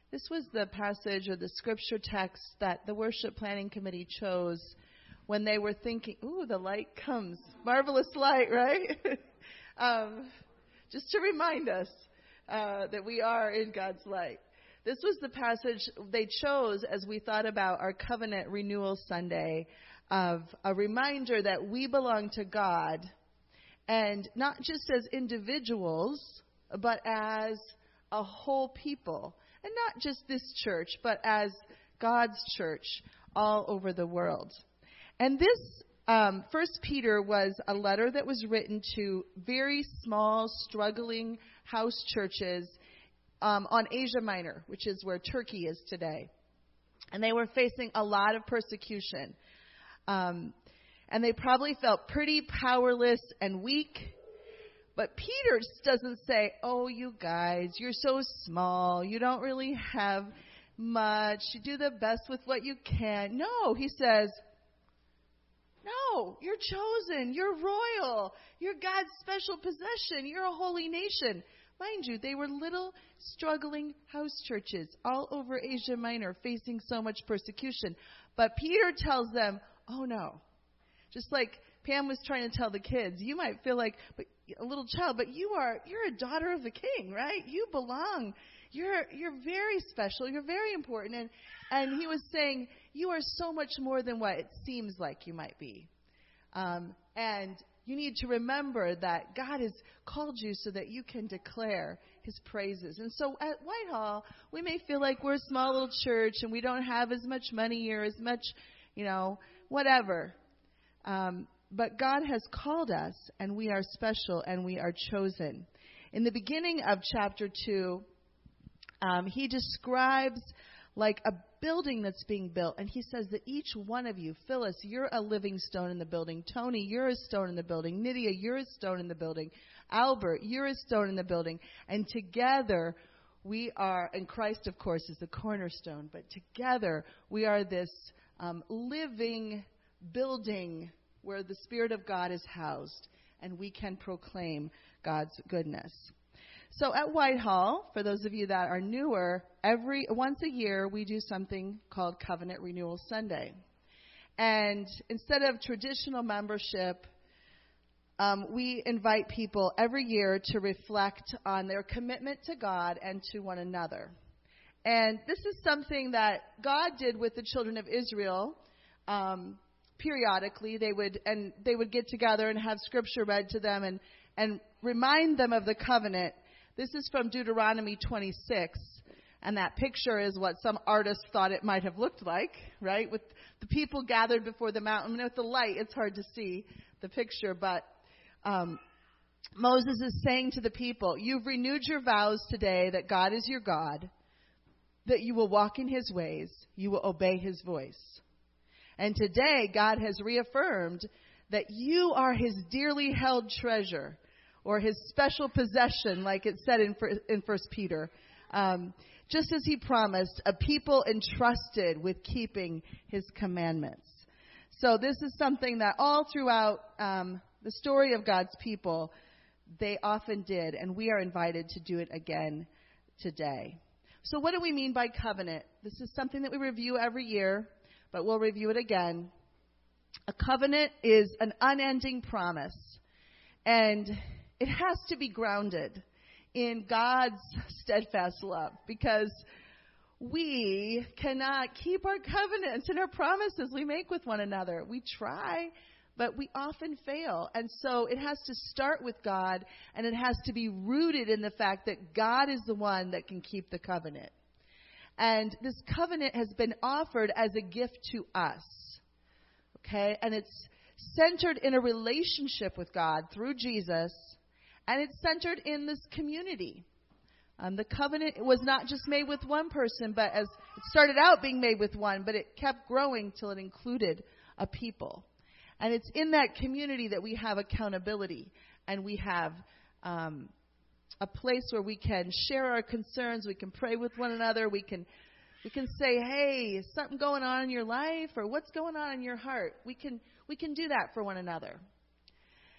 This was the passage or the scripture text that the worship planning committee chose when they were thinking, ooh, the light comes. Marvelous light, right? Just to remind us that we are in God's light. This was the passage they chose as we thought about our Covenant Renewal Sunday, of a reminder that we belong to God, and not just as individuals, but as a whole people. And not just this church, but as God's church all over the world. And this 1 Peter was a letter that was written to very small, struggling house churches on Asia Minor, which is where Turkey is today. And they were facing a lot of persecution. And they probably felt pretty powerless and weak. But Peter doesn't say, oh, you guys, you're so small. You don't really have much. You do the best with what you can. No, he says, no, you're chosen. You're royal. You're God's special possession. You're a holy nation. Mind you, they were little struggling house churches all over Asia Minor facing so much persecution. But Peter tells them, oh, no. Just like Pam was trying to tell the kids, you might feel like a little child, but you're a daughter of the King, right? You belong. You're very special. You're very important. And he was saying, you are so much more than what it seems like you might be. And you need to remember that God has called you so that you can declare his praises. And so at Whitehall, we may feel like we're a small little church and we don't have as much money or as much, whatever. But God has called us, and we are special, and we are chosen. In the beginning of chapter 2, he describes like a building that's being built, and he says that each one of you, Phyllis, you're a living stone in the building. Tony, you're a stone in the building. Nydia, you're a stone in the building. Albert, you're a stone in the building. And together we are, and Christ, of course, is the cornerstone, but together we are this living building where the Spirit of God is housed, and we can proclaim God's goodness. So at Whitehall, for those of you that are newer, once a year we do something called Covenant Renewal Sunday. And instead of traditional membership, we invite people every year to reflect on their commitment to God and to one another. And this is something that God did with the children of Israel. Periodically, they would get together and have scripture read to them and remind them of the covenant. This is from Deuteronomy 26, and that picture is what some artist thought it might have looked like, right? With the people gathered before the mountain. With the light, it's hard to see the picture, but Moses is saying to the people, you've renewed your vows today that God is your God, that you will walk in his ways, you will obey his voice. And today, God has reaffirmed that you are his dearly held treasure, or his special possession, like it said in 1 Peter. Just as he promised, a people entrusted with keeping his commandments. So this is something that all throughout the story of God's people, they often did, and we are invited to do it again today. So what do we mean by covenant? This is something that we review every year, but we'll review it again. A covenant is an unending promise, and it has to be grounded in God's steadfast love, because we cannot keep our covenants and our promises we make with one another. We try, but we often fail. And so it has to start with God, and it has to be rooted in the fact that God is the one that can keep the covenant. And this covenant has been offered as a gift to us. Okay? And it's centered in a relationship with God through Jesus, and it's centered in this community. The covenant was not just made with one person, but as it started out being made with one, but it kept growing till it included a people. And it's in that community that we have accountability, and we have a place where we can share our concerns, we can pray with one another, we can say, hey, is something going on in your life, or what's going on in your heart? We can do that for one another.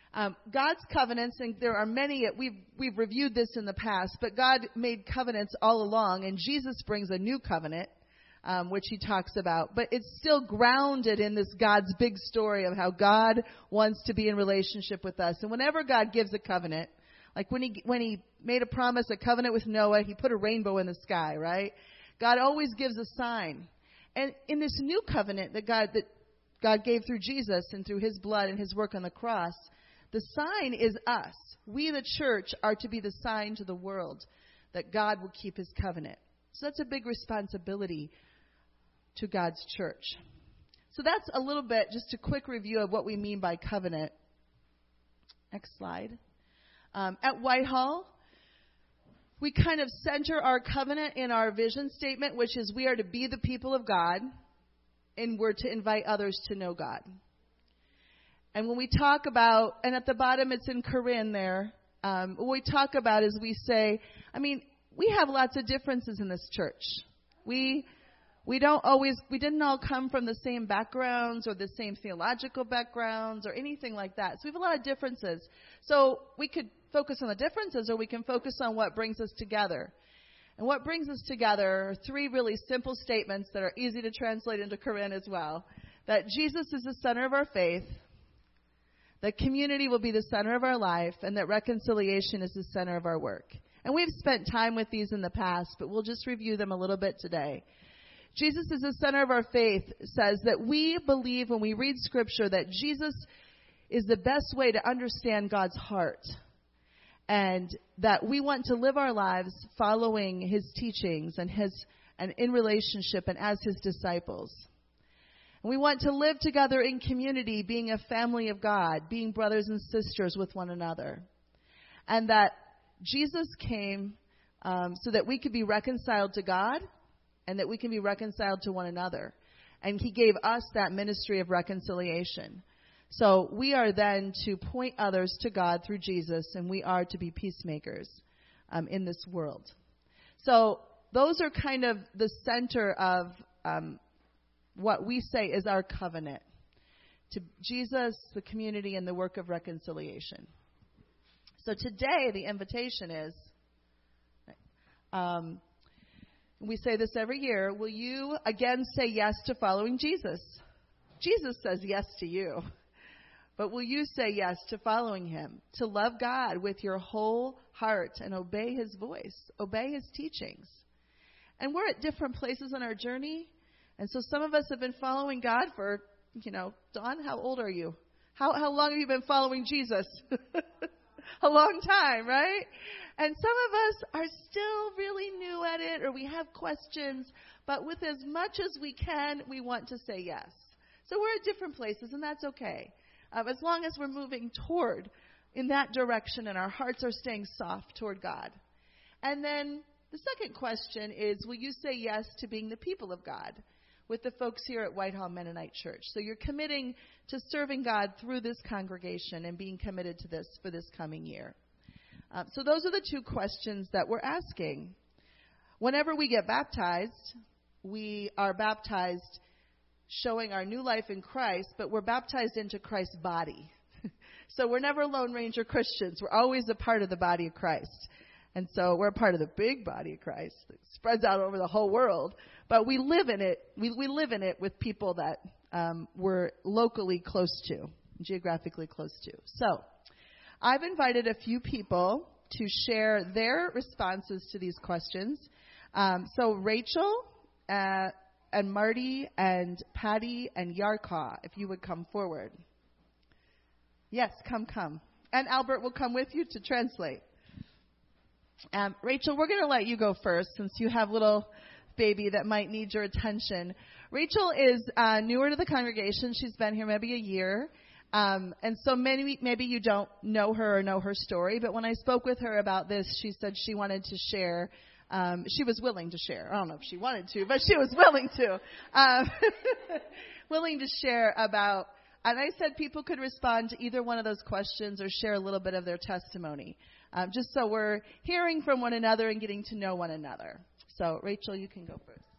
God's covenants, and there are many, we've reviewed this in the past, but God made covenants all along, and Jesus brings a new covenant, which he talks about. But it's still grounded in this God's big story of how God wants to be in relationship with us. And whenever God gives a covenant, like when he made a promise, a covenant with Noah, he put a rainbow in the sky, right? God always gives a sign. And in this new covenant that God gave through Jesus and through his blood and his work on the cross, the sign is us. We, the church, are to be the sign to the world that God will keep his covenant. So that's a big responsibility to God's church. So that's a little bit, just a quick review of what we mean by covenant. Next slide. At Whitehall, we kind of center our covenant in our vision statement, which is we are to be the people of God, and we're to invite others to know God. And when we talk about, and at the bottom it's in Corinne there, what we talk about is we say, we have lots of differences in this church. We didn't all come from the same backgrounds or the same theological backgrounds or anything like that. So we have a lot of differences. So we could focus on the differences, or we can focus on what brings us together. And what brings us together are three really simple statements that are easy to translate into Corinne as well. That Jesus is the center of our faith, that community will be the center of our life, and that reconciliation is the center of our work. And we've spent time with these in the past, but we'll just review them a little bit today. Jesus is the center of our faith says that we believe when we read Scripture that Jesus is the best way to understand God's heart, and that we want to live our lives following his teachings and in relationship and as his disciples. And we want to live together in community, being a family of God, being brothers and sisters with one another. And that Jesus came so that we could be reconciled to God and that we can be reconciled to one another. And he gave us that ministry of reconciliation. So we are then to point others to God through Jesus, and we are to be peacemakers in this world. So those are kind of the center of what we say is our covenant to Jesus, the community, and the work of reconciliation. So today the invitation is, we say this every year, will you again say yes to following Jesus? Jesus says yes to you. But will you say yes to following him, to love God with your whole heart and obey his voice, obey his teachings? And we're at different places on our journey. And so some of us have been following God for, Dawn, how old are you? How long have you been following Jesus? A long time, right? And some of us are still really new at it, or we have questions. But with as much as we can, we want to say yes. So we're at different places, and that's okay. As long as we're moving toward in that direction and our hearts are staying soft toward God. And then the second question is, will you say yes to being the people of God with the folks here at Whitehall Mennonite Church? So you're committing to serving God through this congregation and being committed to this for this coming year. So those are the two questions that we're asking. Whenever we get baptized, we are baptized showing our new life in Christ, but we're baptized into Christ's body. So we're never Lone Ranger Christians. We're always a part of the body of Christ. And so we're a part of the big body of Christ that spreads out over the whole world. But we live in it. We live in it with people that we're locally close to, geographically close to. So I've invited a few people to share their responses to these questions. So Rachel, and Marty and Patty and Yarkaw, if you would come forward. Yes, come. And Albert will come with you to translate. Rachel, we're going to let you go first since you have little baby that might need your attention. Rachel is newer to the congregation. She's been here maybe a year. And so maybe you don't know her or know her story. But when I spoke with her about this, she said she wanted to share. She was willing to share. I don't know if she wanted to, but she was willing to. Willing to share about, and I said people could respond to either one of those questions or share a little bit of their testimony, just so we're hearing from one another and getting to know one another. So, Rachel, you can go first.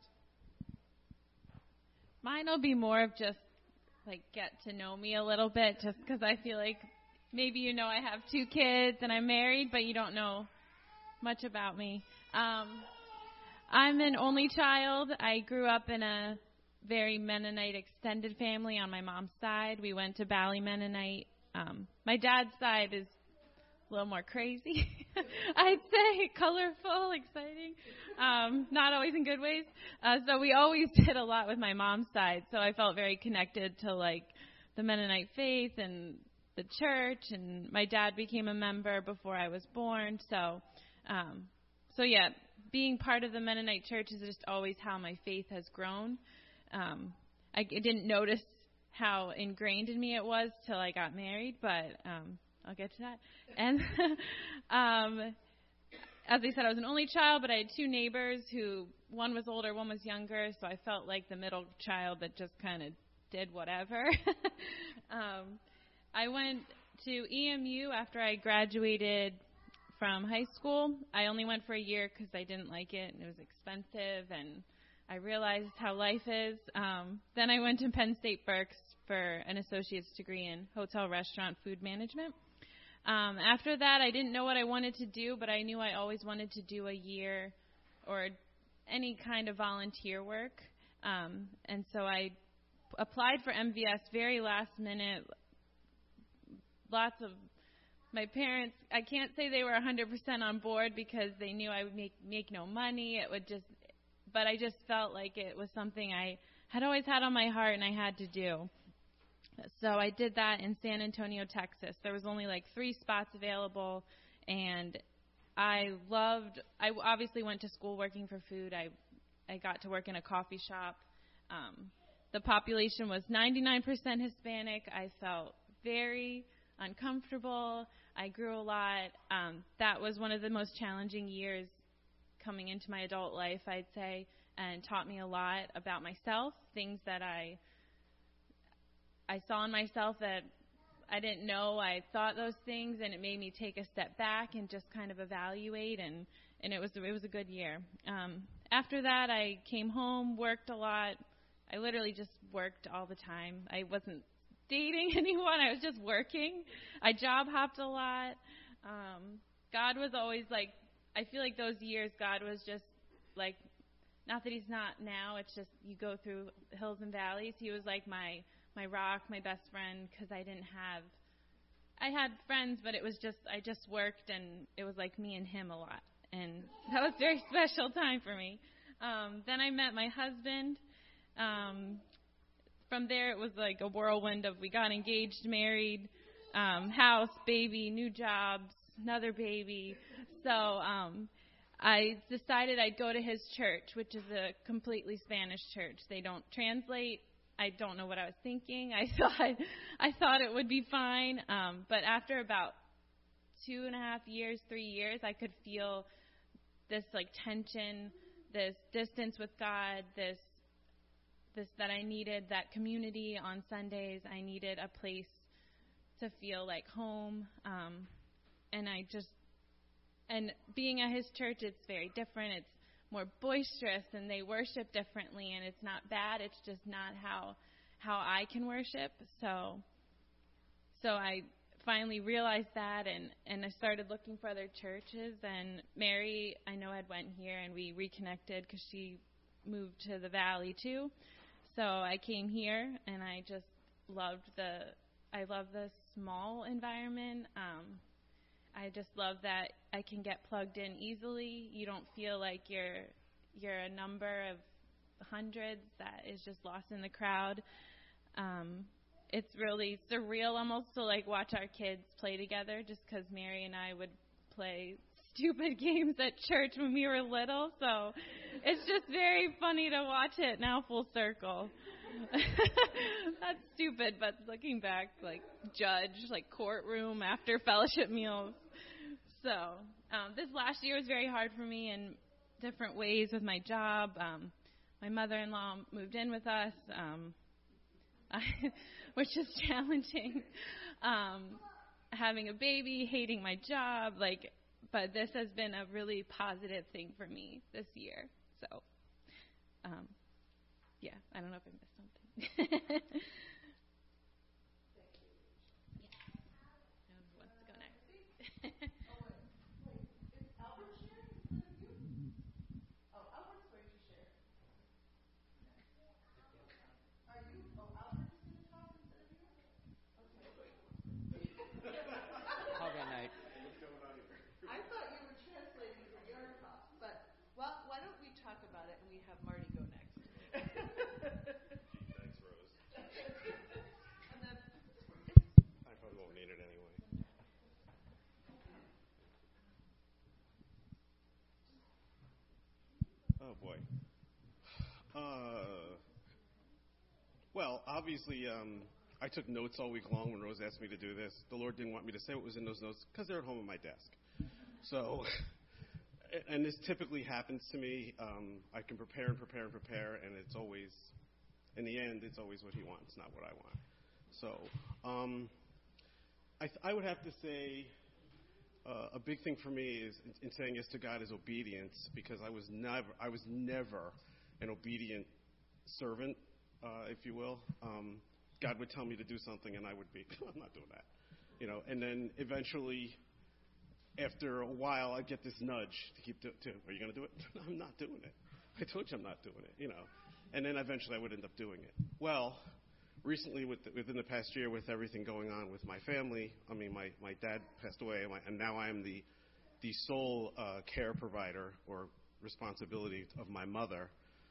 Mine will be more of just, get to know me a little bit, just because I feel like maybe you know I have 2 kids and I'm married, but you don't know much about me. I'm an only child. I grew up in a very Mennonite extended family on my mom's side. We went to Bally Mennonite. My dad's side is a little more crazy, I'd say, colorful, exciting, not always in good ways. So we always did a lot with my mom's side. So I felt very connected to like the Mennonite faith and the church. And my dad became a member before I was born. So yeah, being part of the Mennonite church is just always how my faith has grown. I didn't notice how ingrained in me it was till I got married, but I'll get to that. And as I said, I was an only child, but I had 2 neighbors who, one was older, one was younger, so I felt like the middle child that just kind of did whatever. I went to EMU after I graduated from high school. I only went for a year because I didn't like it, and it was expensive, and I realized how life is. Then I went to Penn State Berks for an associate's degree in hotel, restaurant, food management. After that, I didn't know what I wanted to do, but I knew I always wanted to do a year or any kind of volunteer work. And so I applied for MVS very last minute. Lots of my parents, I can't say they were 100% on board because they knew I would make no money. But I just felt like it was something I had always had on my heart and I had to do. So I did that in San Antonio, Texas. There was only like 3 spots available, and I obviously went to school working for food. I got to work in a coffee shop. The population was 99% Hispanic. I felt very uncomfortable. I grew a lot. That was one of the most challenging years coming into my adult life, I'd say, and taught me a lot about myself, things that I saw in myself that I didn't know I thought those things, and it made me take a step back and just kind of evaluate, and it was a good year. After that, I came home, worked a lot. I literally just worked all the time. I wasn't dating anyone. I was just working. I job hopped a lot. God was always like, I feel like those years God was just like, not that he's not now, it's just you go through hills and valleys. He was like my rock, my best friend, because I had friends, but it was just, I just worked, and it was like me and him a lot. And that was a very special time for me. Then I met my husband. From there, it was like a whirlwind of we got engaged, married, house, baby, new jobs, another baby. So I decided I'd go to his church, which is a completely Spanish church. They don't translate. I don't know what I was thinking. I thought it would be fine. But after about 2.5 years, 3 years, I could feel this like tension, this distance with God, this that I needed that community on Sundays. I needed a place to feel like home. And being at his church, it's very different. It's more boisterous, and they worship differently, and it's not bad. It's just not how I can worship. So I finally realized that, and I started looking for other churches. And Mary, I know, had went here, and we reconnected because she moved to the Valley too. So I came here, and I just loved the small environment. I just love that I can get plugged in easily. You don't feel like you're a number of hundreds that is just lost in the crowd. It's really surreal almost to like watch our kids play together, just because Mary and I would play stupid games at church when we were little. So it's just very funny to watch it now full circle. That's stupid, but looking back, like judge, like courtroom after fellowship meals. So this last year was very hard for me in different ways with my job. My mother-in-law moved in with us, which is challenging. Having a baby, hating my job, but this has been a really positive thing for me this year. So, yeah, I don't know if I missed something. Well, obviously, I took notes all week long when Rose asked me to do this. The Lord didn't want me to say what was in those notes because they're at home on my desk. So, and this typically happens to me. I can prepare, and it's always, in the end, it's always what He wants, not what I want. So, I would have to say a big thing for me is in saying yes to God is obedience, because I was never an obedient servant, if you will. God would tell me to do something, and I would be, I'm not doing that, And then eventually, after a while, I get this nudge to keep are you going to do it? No, I'm not doing it. I told you I'm not doing it, And then eventually, I would end up doing it. Well, recently, within the past year, with everything going on with my family, my dad passed away, and now I am the sole care provider or responsibility of my mother.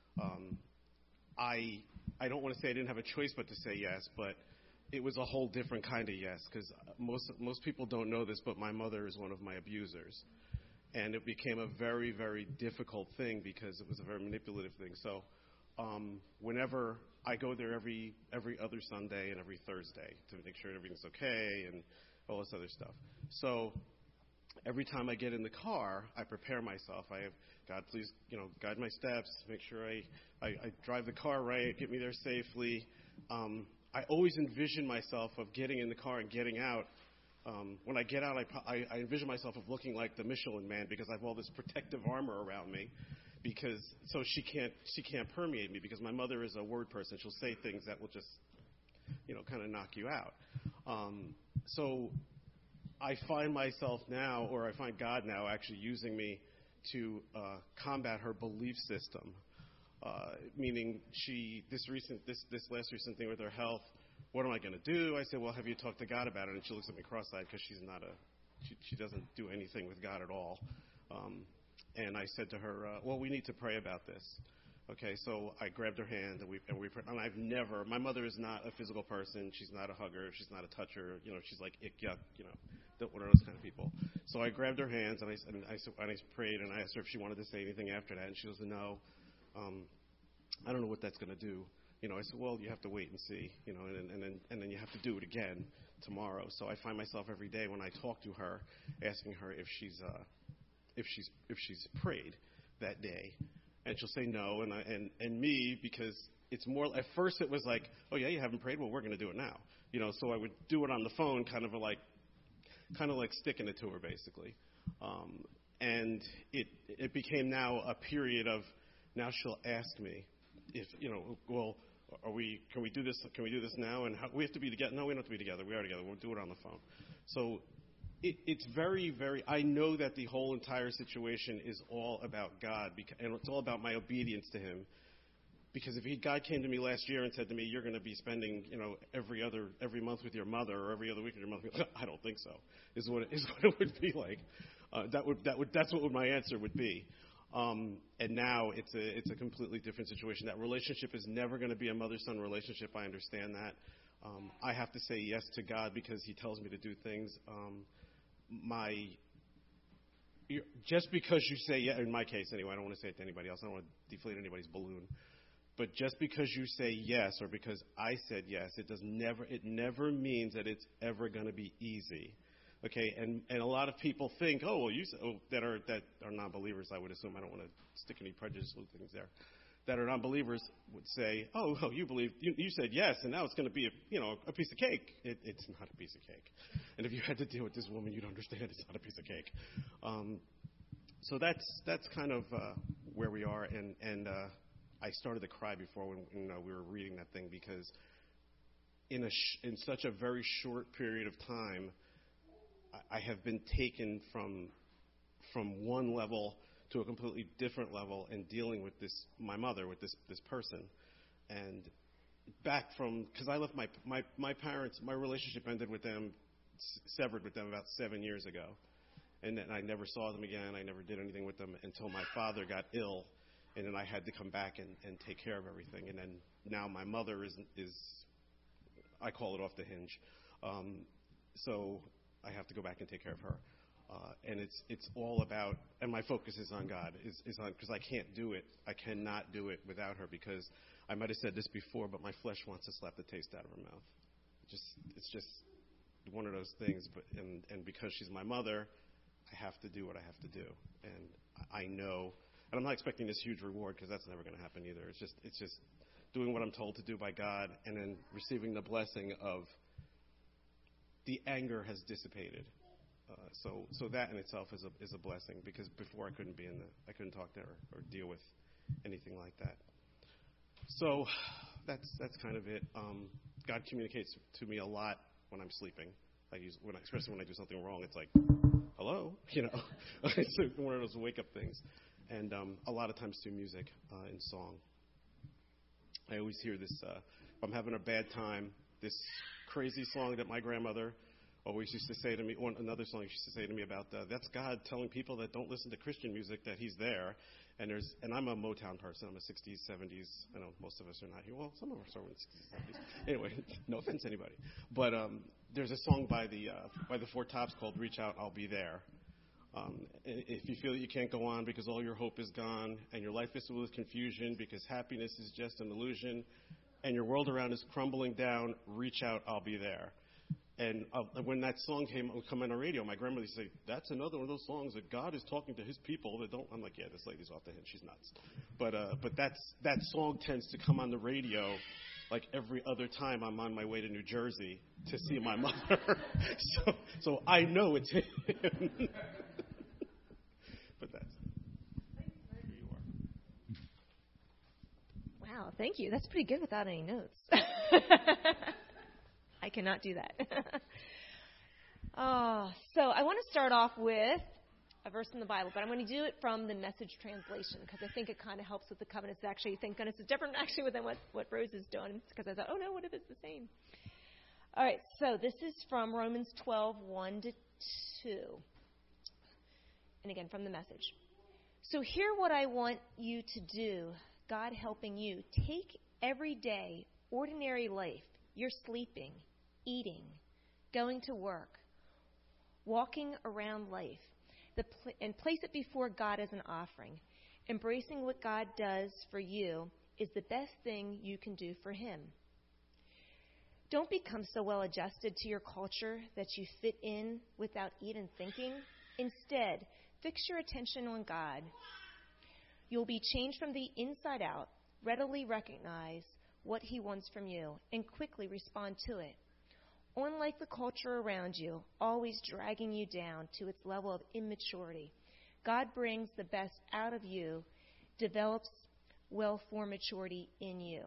I don't want to say I didn't have a choice but to say yes, but it was a whole different kind of yes, because most people don't know this, but my mother is one of my abusers. And it became a very, very difficult thing because it was a very manipulative thing. So whenever I go there every other Sunday and every Thursday to make sure everything's okay and all this other stuff. So every time I get in the car, I prepare myself. I have, God, please, guide my steps, make sure I drive the car right, get me there safely. I always envision myself of getting in the car and getting out. When I get out, I envision myself of looking like the Michelin Man because I have all this protective armor around me, so she can't permeate me, because my mother is a word person. She'll say things that will just, kind of knock you out. So I find myself now, or I find God now actually using me to combat her belief system. Meaning this last recent thing with her health, what am I going to do? I said, well, have you talked to God about it? And she looks at me cross-eyed because she doesn't do anything with God at all. And I said to her, well, we need to pray about this. Okay, so I grabbed her hand and we prayed. And my mother is not a physical person. She's not a hugger. She's not a toucher. She's like, ick, yuck, one of those kind of people. So I grabbed her hands and I prayed, and I asked her if she wanted to say anything after that. And she goes, no. I don't know what that's going to do. I said, well, you have to wait and see, and then you have to do it again tomorrow. So I find myself every day when I talk to her, asking her if she's prayed that day, and she'll say no, and me, because it's more. At first, it was like, oh yeah, you haven't prayed. Well, we're going to do it now, So I would do it on the phone, kind of like sticking it to her, basically, and it became now a period of. Now she'll ask me if, well, can we do this? Can we do this now? And we have to be together? No, we don't have to be together. We are together. We'll do it on the phone. So it's very, very, I know that the whole entire situation is all about God, and it's all about my obedience to Him. Because if God came to me last year and said to me, you're going to be spending, every month with your mother or every other week with your mother, I don't think so, is what it would be like. That's what my answer would be. And now it's a completely different situation. That relationship is never going to be a mother-son relationship. I understand that. I have to say yes to God because He tells me to do things. Just because you say yes, in my case anyway, I don't want to say it to anybody else. I don't want to deflate anybody's balloon. But just because you say yes, or because I said yes, it never means that it's ever going to be easy. Okay, and a lot of people think, that are non-believers, I would assume. I don't want to stick any prejudicial things there. That are non-believers would say, you believe, you said yes, and now it's going to be a piece of cake. It's not a piece of cake. And if you had to deal with this woman, you'd understand it's not a piece of cake. So that's kind of where we are. And I started to cry before when we were reading that thing, because in such a very short period of time, I have been taken from one level to a completely different level in dealing with my mother, with this person. And because I left my parents, my relationship ended with them, severed with them about 7 years ago. And then I never saw them again. I never did anything with them until my father got ill. And then I had to come back and take care of everything. And then now my mother is I call it off the hinge. So I have to go back and take care of her. And it's all about, and my focus is on God, is on, because I can't do it. I cannot do it without her, because I might have said this before, but my flesh wants to slap the taste out of her mouth. It's just one of those things. But and because she's my mother, I have to do what I have to do. And I know, and I'm not expecting this huge reward, because that's never going to happen either. It's just doing what I'm told to do by God, and then receiving the blessing of the anger has dissipated. So that in itself is a blessing, because before I couldn't talk to her or deal with anything like that. So that's kind of it. God communicates to me a lot when I'm sleeping. Especially when I do something wrong, it's like, hello, It's one of those wake up things, and a lot of times through music and song. I always hear this. If I'm having a bad time, this crazy song that my grandmother always used to say to me, or another song she used to say to me about, that's God telling people that don't listen to Christian music that he's there. And I'm a Motown person. I'm a 60s, 70s. I know most of us are not here. Well, some of us are in the 60s, 70s. Anyway, no offense to anybody. But there's a song by the Four Tops called Reach Out, I'll Be There. If you feel that you can't go on because all your hope is gone, and your life is filled with confusion because happiness is just an illusion, and your world around is crumbling down, reach out, I'll be there. And when that song would come on the radio, my grandmother would say, that's another one of those songs that God is talking to his people that don't. I'm like, yeah, this lady's off the hint. She's nuts. But that song tends to come on the radio like every other time I'm on my way to New Jersey to see my mother. so I know it's him. But that's here you are. Wow, thank you. That's pretty good without any notes. I cannot do that. So I want to start off with a verse in the Bible, but I'm going to do it from the Message translation, because I think it kind of helps with the covenants. Actually, thank goodness it's different actually than what Rose has done, because I thought, oh no, what if it's the same? All right, so this is from Romans 12, 1 to 2. And again, from the Message. So hear what I want you to do, God helping you. Take everyday, ordinary life. You're sleeping, eating, going to work, walking around life, and place it before God as an offering. Embracing what God does for you is the best thing you can do for Him. Don't become so well adjusted to your culture that you fit in without even thinking. Instead, fix your attention on God. You'll be changed from the inside out. Readily recognize what He wants from you and quickly respond to it. Unlike the culture around you, always dragging you down to its level of immaturity, God brings the best out of you, develops well-formed maturity in you.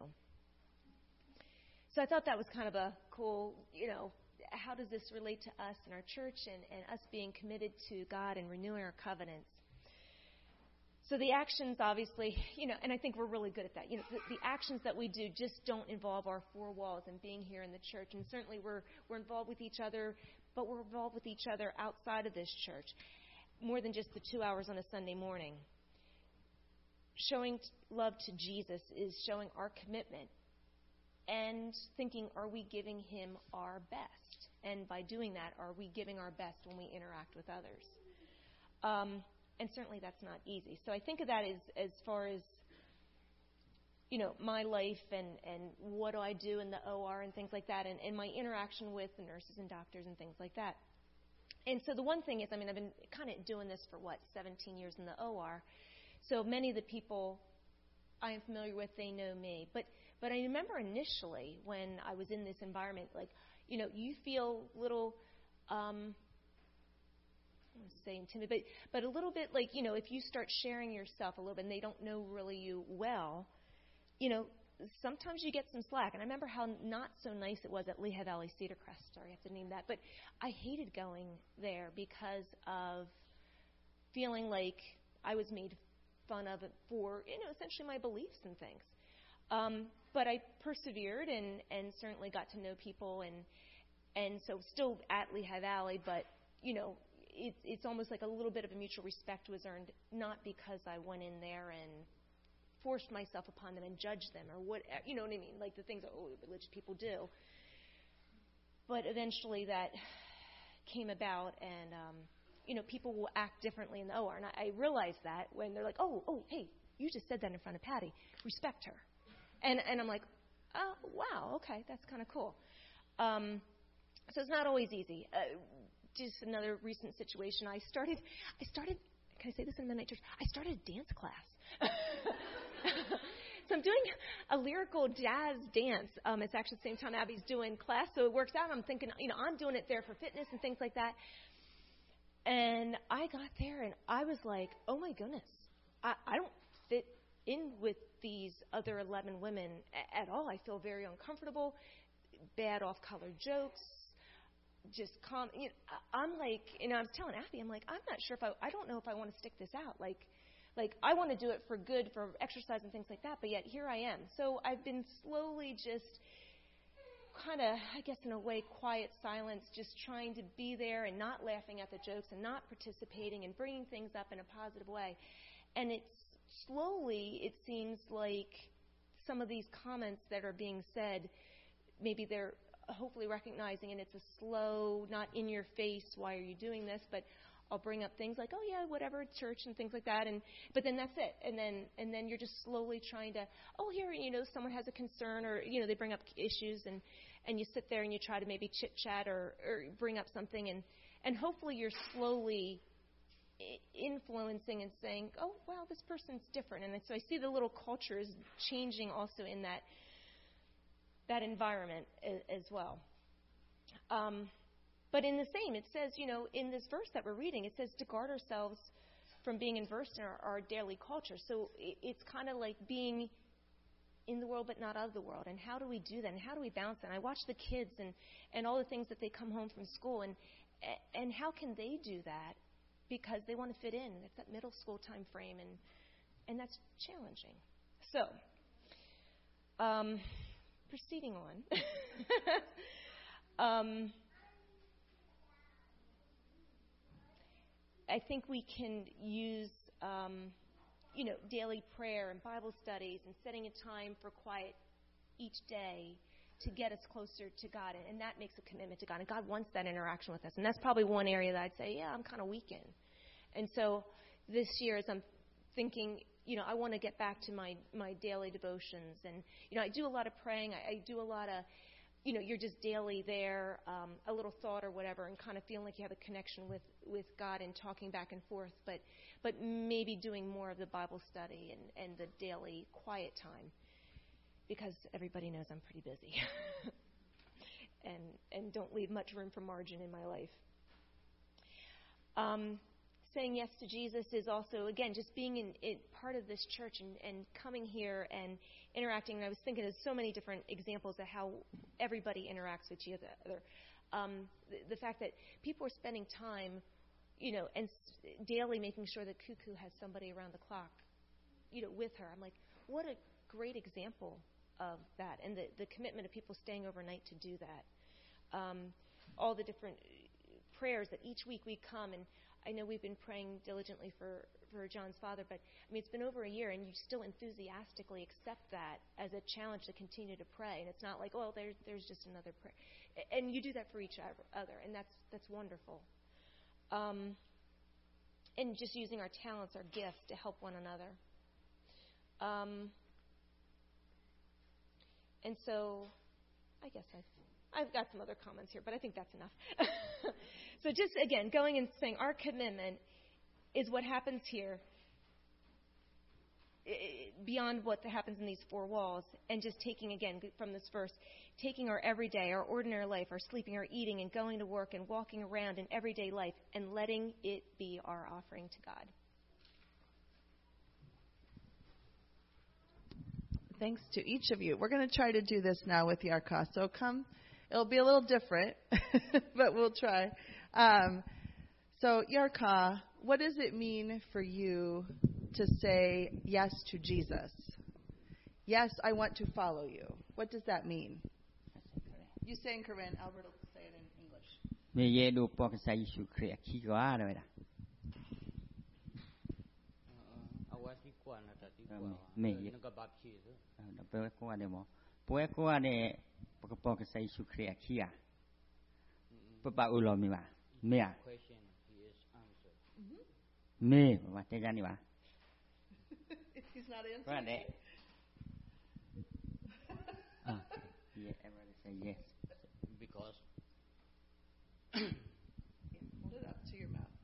So I thought that was kind of a cool, how does this relate to us and our church and us being committed to God and renewing our covenants? So the actions, obviously, and I think we're really good at that. The actions that we do just don't involve our four walls and being here in the church. And certainly we're involved with each other, but we're involved with each other outside of this church, more than just the 2 hours on a Sunday morning. Showing love to Jesus is showing our commitment and thinking, are we giving Him our best? And by doing that, are we giving our best when we interact with others? And certainly that's not easy. So I think of that as far as, my life and what do I do in the OR and things like that, and my interaction with the nurses and doctors and things like that. And so the one thing is, I've been kind of doing this for, 17 years in the OR. So many of the people I am familiar with, they know me. But I remember initially when I was in this environment, you feel a little... I don't say intimidated, but a little bit like, if you start sharing yourself a little bit and they don't know really you well, sometimes you get some slack. And I remember how not so nice it was at Lehigh Valley Cedar Crest. Sorry, I have to name that. But I hated going there because of feeling like I was made fun of for, essentially my beliefs and things. But I persevered and certainly got to know people. And so still at Lehigh Valley, but, it's almost like a little bit of a mutual respect was earned, not because I went in there and forced myself upon them and judged them or what, you know what I mean, like the things that religious people do. But eventually that came about, and people will act differently in the OR. And I realize that when they're like, oh, hey, you just said that in front of Patty. Respect her. And I'm like, oh, wow, okay, that's kind of cool. So it's not always easy. Just another recent situation. I started, can I say this in Midnight Church? I started a dance class. So I'm doing a lyrical jazz dance. It's actually the same time Abby's doing class, so it works out. I'm thinking, I'm doing it there for fitness and things like that. And I got there, and I was like, oh, my goodness. I don't fit in with these other 11 women at all. I feel very uncomfortable, bad off-color jokes, just I'm like, I was telling Abby, I'm like, I'm not sure I don't know if I want to stick this out. Like I want to do it for good, for exercise and things like that, but yet here I am. So I've been slowly just kind of, I guess in a way, quiet silence, just trying to be there and not laughing at the jokes and not participating and bringing things up in a positive way. And it seems like some of these comments that are being said, maybe they're hopefully recognizing, and it's a slow, not in your face, why are you doing this, but I'll bring up things like, oh yeah, whatever, church and things like that, but then that's it, and then you're just slowly trying to, oh here, someone has a concern, or they bring up issues, and you sit there and you try to maybe chit chat or bring up something, and hopefully you're slowly influencing and saying, oh wow, this person's different, and so I see the little culture is changing also in that environment as well. But in the same, it says, in this verse that we're reading, it says to guard ourselves from being immersed in our daily culture. So it's kind of like being in the world but not of the world. And how do we do that? And how do we balance that? And I watch the kids and all the things that they come home from school. And how can they do that? Because they want to fit in. It's that middle school time frame. And that's challenging. So, proceeding on. I think we can use, daily prayer and Bible studies and setting a time for quiet each day to get us closer to God. And that makes a commitment to God. And God wants that interaction with us. And that's probably one area that I'd say, I'm kind of weak in. And so this year, as I'm thinking, I want to get back to my daily devotions. And, I do a lot of praying. I do a lot of, you're just daily there, a little thought or whatever, and kind of feeling like you have a connection with God and talking back and forth. But maybe doing more of the Bible study and the daily quiet time, because everybody knows I'm pretty busy and don't leave much room for margin in my life. Saying yes to Jesus is also, again, just being in part of this church and coming here and interacting. And I was thinking of so many different examples of how everybody interacts with each other. The fact that people are spending time, and daily making sure that Cuckoo has somebody around the clock, with her. I'm like, what a great example of that. And the commitment of people staying overnight to do that. All the different prayers that each week we come, and I know we've been praying diligently for John's father, but it's been over a year, and you still enthusiastically accept that as a challenge to continue to pray. And it's not like, oh, there's just another prayer. And you do that for each other, and that's wonderful. And just using our talents, our gifts to help one another. And so, I guess I've got some other comments here, but I think that's enough. So just, again, going and saying our commitment is what happens here beyond what happens in these four walls, and just taking, again, from this verse, taking our everyday, our ordinary life, our sleeping, our eating, and going to work and walking around in everyday life, and letting it be our offering to God. Thanks to each of you. We're going to try to do this now with Yarka. So come. It'll be a little different, but we'll try. So Yarka, what does it mean for you to say yes to Jesus? Yes, I want to follow you. What does that mean? You say in Korean, Albert will say it in English. Me, what they got anyway? He's not answering. Right there. Yeah, everybody say yes. Because Hold it up to your mouth.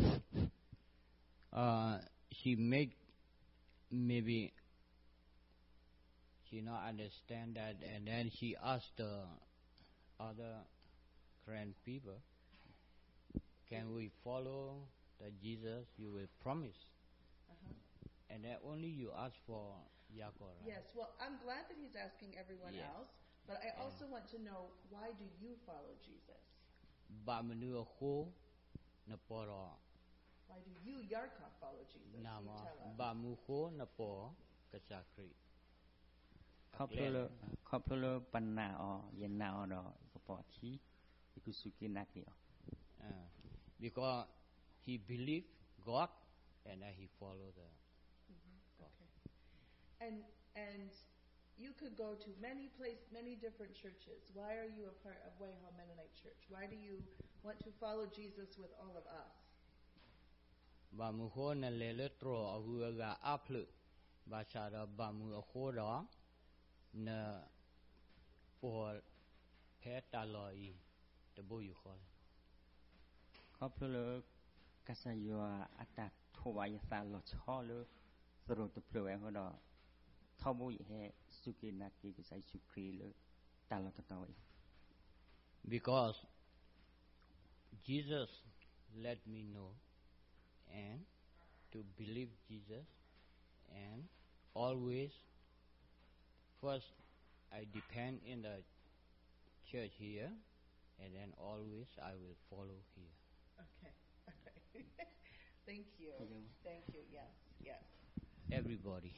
she make maybe she not understand that, and then she asked the other grand people, can we follow the Jesus you will promise? And then only you ask for Yaakov, right? Yes, well, I'm glad that he's asking everyone Yes. else, but I also want to know, why do you follow Jesus? Ba manu ko na poro Why do you, Yaakov, follow Jesus? You nama tell us. ba mu ko na po kasakri. ខប់ភ្លើបណ្ណាអយណាអរកបទីគឺសុគិណាគី Because he believe God and then he follow the God. Okay. And you could go to many different churches. Why are you a part of Weihao Mennonite Church? Why do you want to follow Jesus with all of us? Ba mu ko na le tro ahu ga aplu ba cha da ba mu ko da na for phe ta loi the boy you call ខប់ភ្លើកសយោអតធវយសាលឆលសរុតភ្លើហដថបុយហេសុគិណាគីកសៃសុគ្រីលតាលកតោ because Jesus let me know and to believe Jesus and always first I depend in the church here and then always I will follow here. Okay. Thank you. Thank you. Yes. Everybody.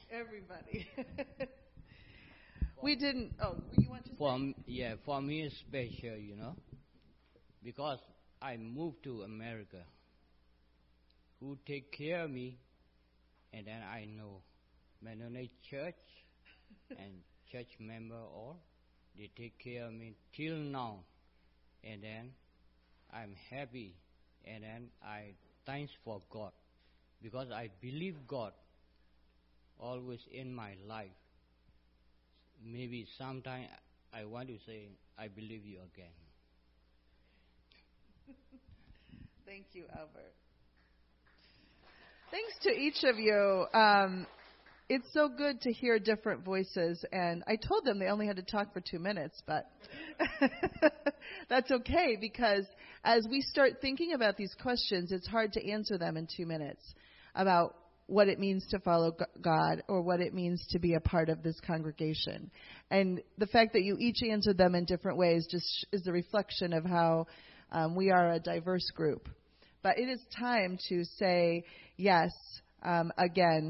We didn't. Oh, you want to say? For me it's special, because I moved to America. Who take care of me, and then I know Mennonite Church and church member all they take care of me till now, and then I'm happy, and then I thanks for God because I believe God always in my life. Maybe sometime I want to say I believe you again. Thank you, Albert. Thanks to each of you. It's so good to hear different voices, and I told them they only had to talk for 2 minutes, but that's okay, because as we start thinking about these questions, it's hard to answer them in 2 minutes about what it means to follow God or what it means to be a part of this congregation. And the fact that you each answered them in different ways just is a reflection of how we are a diverse group. But it is time to say yes again.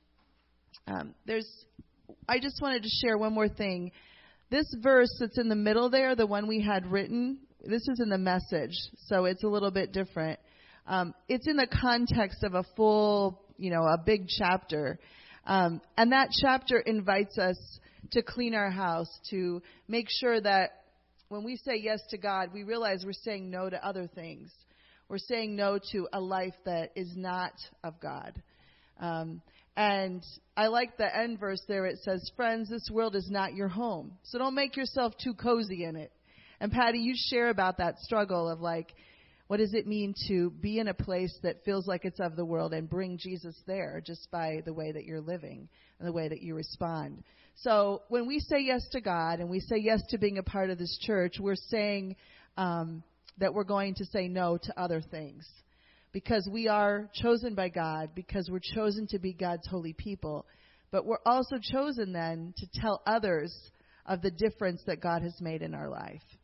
I just wanted to share one more thing. This verse that's in the middle there, the one we had written, this is in the Message, so it's a little bit different. It's in the context of a full, a big chapter. And that chapter invites us to clean our house, to make sure that when we say yes to God, we realize we're saying no to other things. We're saying no to a life that is not of God. And I like the end verse there. It says, friends, this world is not your home. So don't make yourself too cozy in it. And Patty, you share about that struggle of what does it mean to be in a place that feels like it's of the world and bring Jesus there just by the way that you're living and the way that you respond. So when we say yes to God and we say yes to being a part of this church, we're saying that we're going to say no to other things. Because we are chosen by God, because we're chosen to be God's holy people. But we're also chosen then to tell others of the difference that God has made in our life.